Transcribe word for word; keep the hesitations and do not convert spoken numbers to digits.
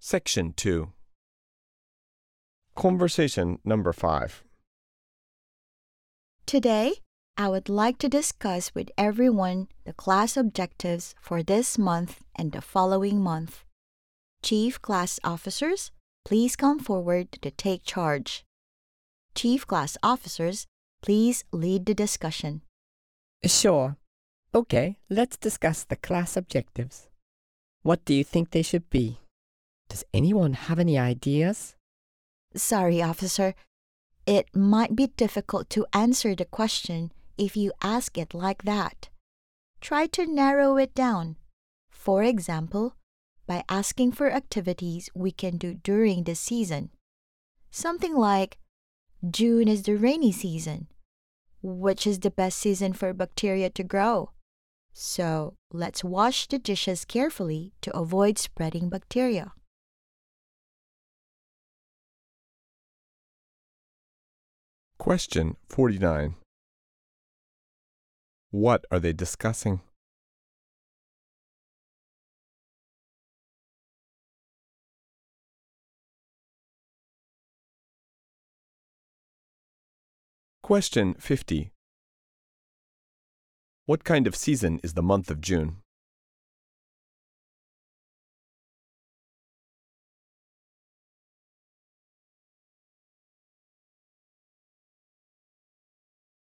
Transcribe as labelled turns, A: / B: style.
A: Section two. Conversation number five.
B: Today, I would like to discuss with everyone the class objectives for this month and the following month. Chief Class Officers, please come forward to take charge. Chief Class Officers, please lead the discussion.
C: Sure. Okay, let's discuss the class objectives. What do you think they should be? Does anyone have any ideas?
B: Sorry, officer. It might be difficult to answer the question if you ask it like that. Try to narrow it down. For example, by asking for activities we can do during the season. Something like, June is the rainy season. Which is the best season for bacteria to grow? So, let's wash the dishes carefully to avoid spreading bacteria.
A: Question forty-nine. What are they discussing? Question fifty. What kind of season is the month of June?